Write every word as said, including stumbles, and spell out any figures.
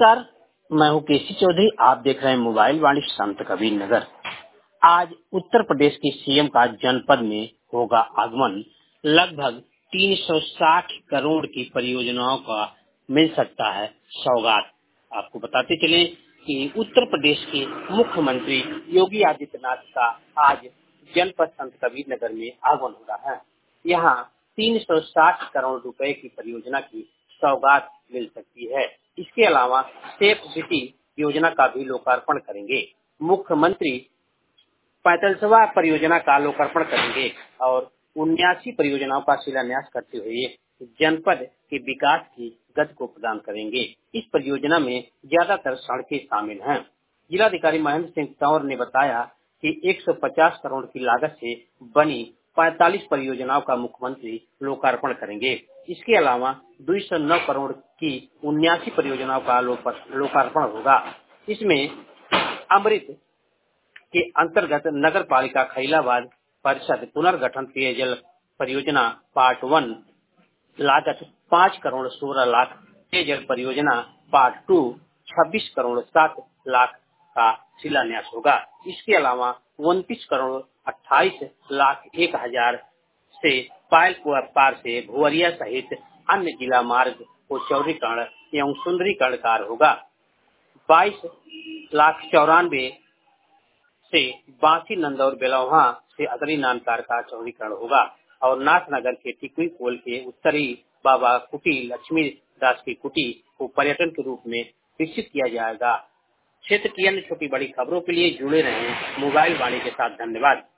नमस्कार, मैं हूँ केसी चौधरी। आप देख रहे हैं मोबाइल वाणी संत कबीर नगर। आज उत्तर प्रदेश के सीएम का जनपद में होगा आगमन। लगभग तीन सौ साठ करोड़ की परियोजनाओं का मिल सकता है सौगात। आपको बताते चले कि उत्तर प्रदेश के मुख्यमंत्री योगी आदित्यनाथ का आज जनपद संत कबीर नगर में आगमन हो रहा है। यहाँ तीन सौ साठ करोड़ रुपए की परियोजना की सौगात मिल सकती है। इसके अलावा सेफ सिटी योजना का भी लोकार्पण करेंगे। मुख्यमंत्री पैंतालीसवां परियोजना का लोकार्पण करेंगे और उन्यासी परियोजनाओं का शिलान्यास करते हुए जनपद के विकास की गति को प्रदान करेंगे। इस परियोजना में ज्यादातर सड़कें शामिल हैं। जिलाधिकारी महेंद्र सिंह तंवर ने बताया कि एक सौ पचास करोड़ की लागत से बनी पैंतालीस परियोजनाओं का मुख्यमंत्री लोकार्पण करेंगे। इसके अलावा दो सौ नौ करोड़ की उन्यासी परियोजनाओं का लोकार्पण होगा। इसमें अमृत के अंतर्गत नगर पालिका खैलाबाद परिषद पुनर्गठन पेयजल परियोजना पार्ट वन लागत पाँच करोड़ सोलह लाख, पेयजल परियोजना पार्ट टू छब्बीस करोड़ सात लाख का शिलान्यास होगा। इसके अलावा उनतीस करोड़ अट्ठाईस लाख एक हजार से पायल पार से भुवरिया सहित अन्य जिला मार्ग को चौड़ीकरण एवं सुंदरीकरण कार्य होगा। बाईस लाख चौरानवे से बांसी नंदौर बेलौहा से अदरी नानकार का चौड़ीकरण होगा और नाथनगर के टिकवी पोल के उत्तरी बाबा कुटी लक्ष्मी दास की कुटी को पर्यटन के रूप में विकसित किया जाएगा। क्षेत्र की अन्य छोटी बड़ी खबरों के लिए जुड़े रहें मोबाइल वाणी के साथ। धन्यवाद।